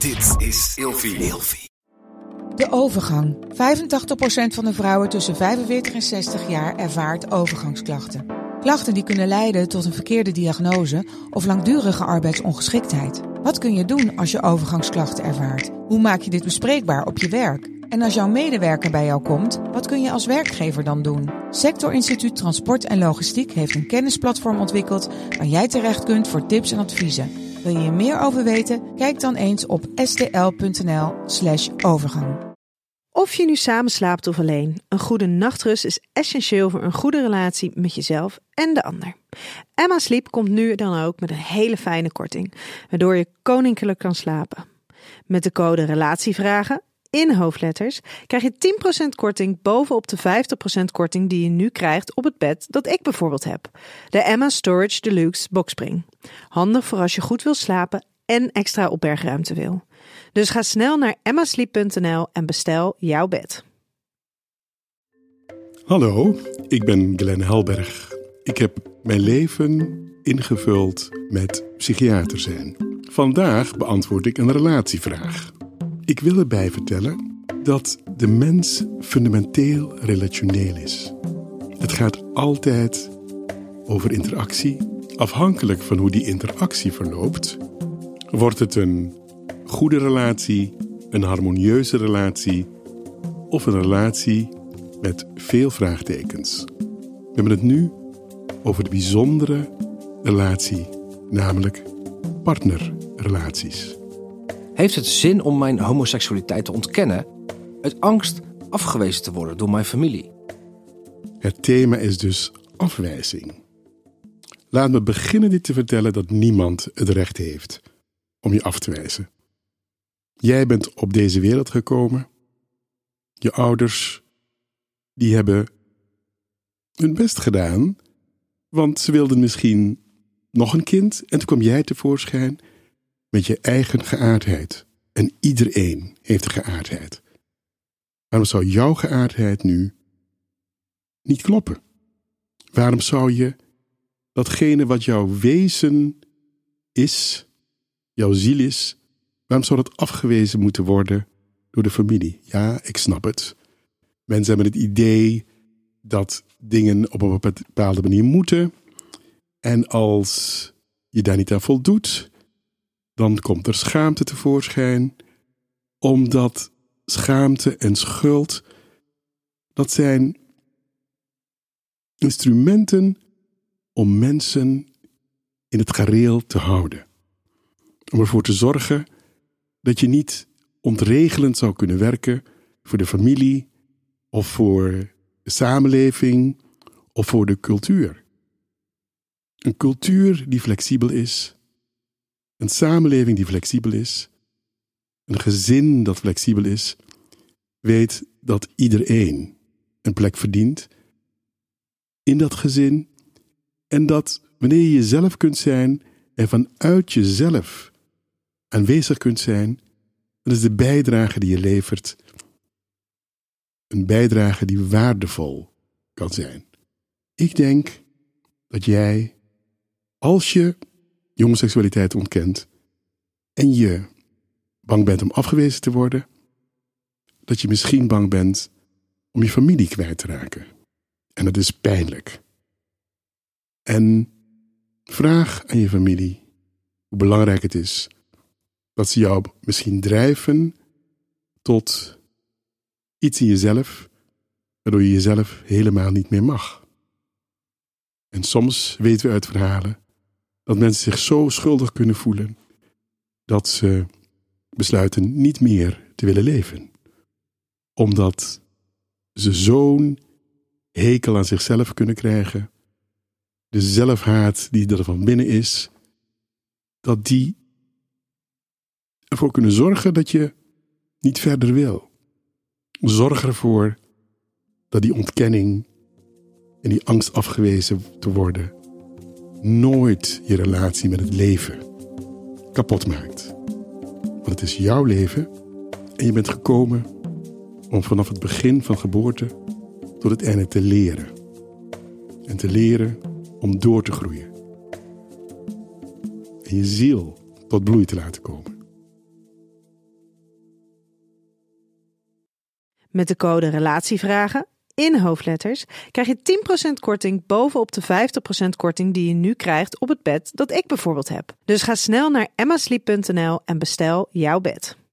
Dit is Ilfie. De overgang. 85% van de vrouwen tussen 45 en 60 jaar ervaart overgangsklachten. Klachten die kunnen leiden tot een verkeerde diagnose of langdurige arbeidsongeschiktheid. Wat kun je doen als je overgangsklachten ervaart? Hoe maak je dit bespreekbaar op je werk? En als jouw medewerker bij jou komt, wat kun je als werkgever dan doen? Sectorinstituut Transport en Logistiek heeft een kennisplatform ontwikkeld waar jij terecht kunt voor tips en adviezen. Wil je hier meer over weten? Kijk dan eens op stl.nl/overgang. Of je nu samen slaapt of alleen, een goede nachtrust is essentieel voor een goede relatie met jezelf en de ander. Emma Sleep komt nu dan ook met een hele fijne korting, waardoor je koninklijk kan slapen. Met de code RELATIEVRAGEN in hoofdletters krijg je 10% korting bovenop de 50% korting die je nu krijgt op het bed dat ik bijvoorbeeld heb. De Emma Storage Deluxe Boxspring. Handig voor als je goed wil slapen en extra opbergruimte wil. Dus ga snel naar emmasleep.nl en bestel jouw bed. Hallo, ik ben Glenn Helberg. Ik heb mijn leven ingevuld met psychiater zijn. Vandaag beantwoord ik een relatievraag. Ik wil erbij vertellen dat de mens fundamenteel relationeel is. Het gaat altijd over interactie. Afhankelijk van hoe die interactie verloopt, wordt het een goede relatie, een harmonieuze relatie of een relatie met veel vraagtekens. We hebben het nu over de bijzondere relatie, namelijk partnerrelaties. Heeft het zin om mijn homoseksualiteit te ontkennen uit angst afgewezen te worden door mijn familie? Het thema is dus afwijzing. Laat me beginnen dit te vertellen dat niemand het recht heeft om je af te wijzen. Jij bent op deze wereld gekomen. Je ouders, die hebben hun best gedaan, want ze wilden misschien nog een kind en toen kwam jij tevoorschijn met je eigen geaardheid. En iedereen heeft een geaardheid. Waarom zou jouw geaardheid nu niet kloppen? Waarom zou je datgene wat jouw wezen is, jouw ziel is, waarom zou dat afgewezen moeten worden door de familie? Ja, ik snap het. Mensen hebben het idee dat dingen op een bepaalde manier moeten. En als je daar niet aan voldoet, dan komt er schaamte tevoorschijn. Omdat schaamte en schuld, dat zijn instrumenten om mensen in het gareel te houden. Om ervoor te zorgen dat je niet ontregelend zou kunnen werken voor de familie of voor de samenleving of voor de cultuur. Een cultuur die flexibel is, een samenleving die flexibel is, een gezin dat flexibel is, weet dat iedereen een plek verdient in dat gezin en dat wanneer je jezelf kunt zijn en vanuit jezelf aanwezig kunt zijn, dat is de bijdrage die je levert. Een bijdrage die waardevol kan zijn. Ik denk dat jij, als je je homoseksualiteit ontkent en je bang bent om afgewezen te worden, dat je misschien bang bent om je familie kwijt te raken. En dat is pijnlijk. En vraag aan je familie hoe belangrijk het is dat ze jou misschien drijven tot iets in jezelf, waardoor je jezelf helemaal niet meer mag. En soms weten we uit verhalen dat mensen zich zo schuldig kunnen voelen dat ze besluiten niet meer te willen leven. Omdat ze zo'n hekel aan zichzelf kunnen krijgen, de zelfhaat die er van binnen is, dat die ervoor kunnen zorgen dat je niet verder wil. Zorg ervoor dat die ontkenning en die angst afgewezen te worden nooit je relatie met het leven kapot maakt. Want het is jouw leven en je bent gekomen om vanaf het begin van geboorte tot het einde te leren. En te leren om door te groeien. En je ziel tot bloei te laten komen. Met de code RELATIEVRAGEN in hoofdletters krijg je 10% korting bovenop de 50% korting die je nu krijgt op het bed dat ik bijvoorbeeld heb. Dus ga snel naar emmasleep.nl en bestel jouw bed.